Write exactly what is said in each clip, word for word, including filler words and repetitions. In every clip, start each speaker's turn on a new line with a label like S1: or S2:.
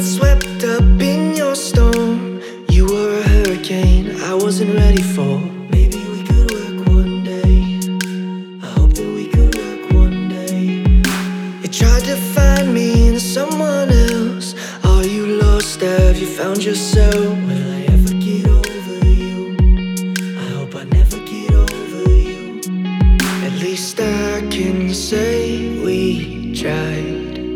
S1: got swept up in your storm. You were a hurricane I wasn't ready for. Maybe we could work one day. I hope that we could work one day. You tried to find me in someone else. Are you lost? Have you found yourself? Will I ever get over you? I hope I never get over you. At least I can say we tried.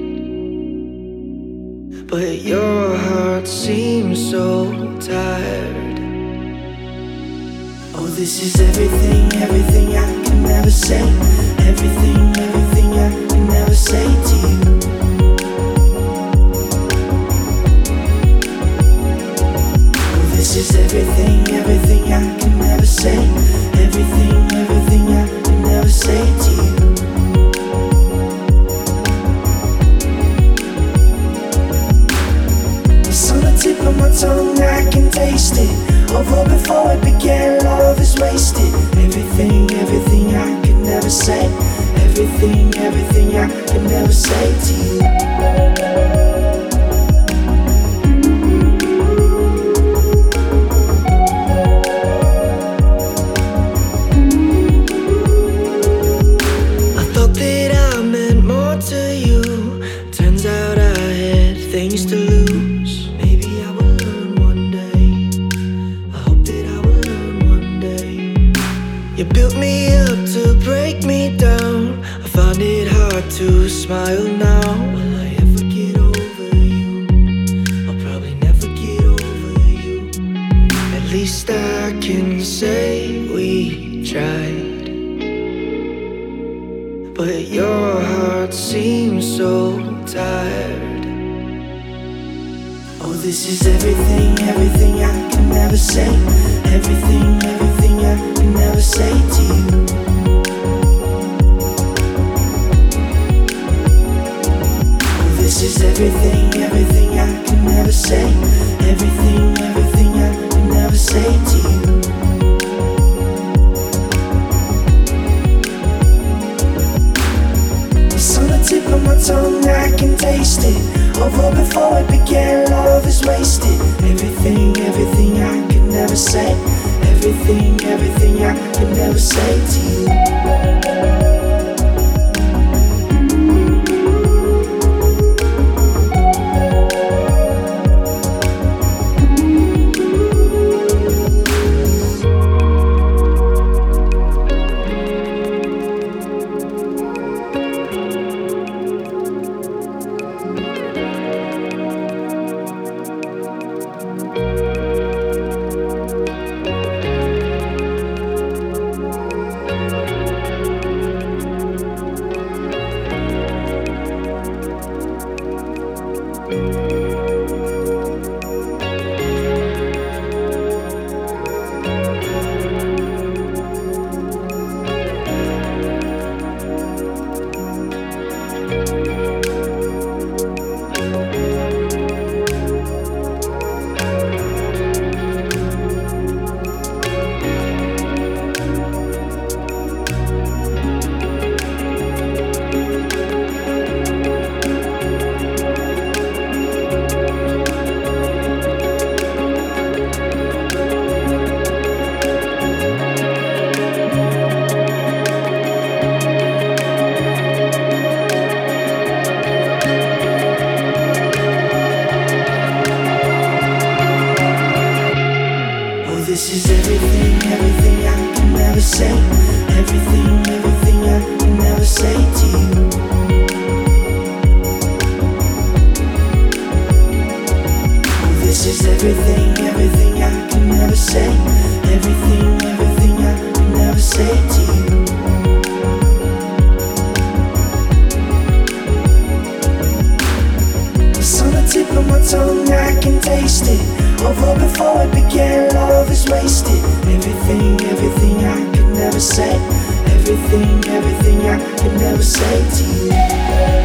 S1: But your heart seems so tired. Oh, this is everything, everything I can never say. Everything, everything I can never say to you. Oh, this is everything, everything I can never say. Everything, everything I can never say to you. Tip of my tongue, I can taste it. Although before it began, love is wasted. Everything, everything I can never say. Everything, everything I can never say to you. I thought that I meant more to you. Turns out I had things to lose. You built me up to break me down. I find it hard to smile now. Will I ever get over you? I'll probably never get over you. At least I can say we tried. But your heart seems so tired. Oh, this is everything, everything I can never say. Everything, everything I can never say to you. Oh, this is everything, everything I can never say. Everything, everything I can never say to you. It's on the tip of my tongue, I can taste it. Although before it began, love is wasted. Everything, everything I can never say. Everything, everything I can never say to you. This is everything, everything I can never say. Everything, everything I can never say to you. This is everything, everything I can never say. Everything, everything I can never say to you. It's on the tip of my tongue, I can taste it. Although before it began, love is wasted. Everything, everything I can never say. Everything, everything I can never say to you.